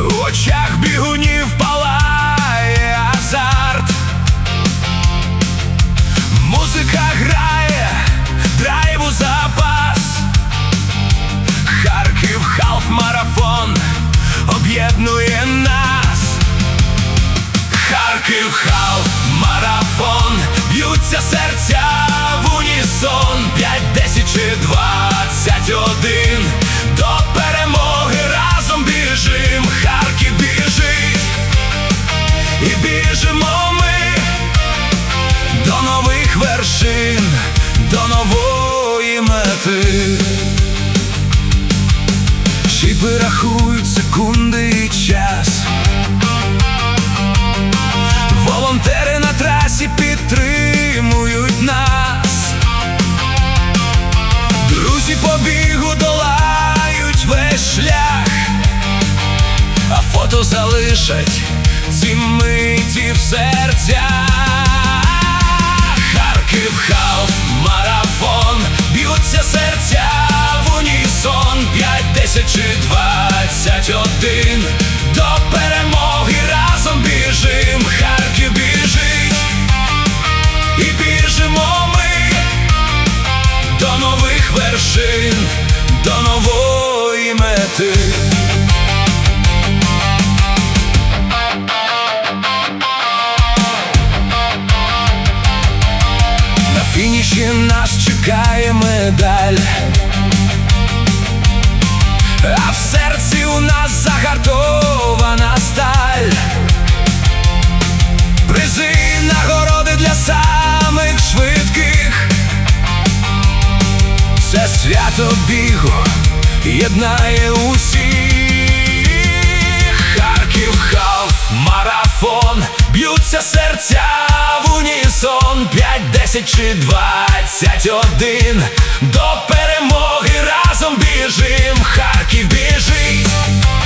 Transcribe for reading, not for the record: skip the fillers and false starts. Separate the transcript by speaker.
Speaker 1: В очах бігунів палає азарт, музика грає, драйву запас. Харків халф-марафон об'єднує нас. Харків халф-марафон, б'ються серця в унісон. 5, 10 чи 21, до перемоги разом біжим. Харків біжить, і біжимо ми до нових вершин, до нової мети. Шипи рахують секунди і час. Волонтери на трасі підтримують нас. Друзі по бігу долають весь шлях, а фото залишать ці миті в серцях. Харків халф-марафон, б'ються серця в унісон. 5, 10 чи 21, до перемоги разом біжим. Харків біжить, і біжимо ми до нових вершин, до нової мети. На фініші нас чекає медаль, а в серці у нас загартована сталь. Призи, нагороди для самих швидких. Це свято бігу єднає усіх. Харків халф-марафон, б'ються серця в унісон. 5, 10 чи 21, до перемоги разом біжим. Харків біжить,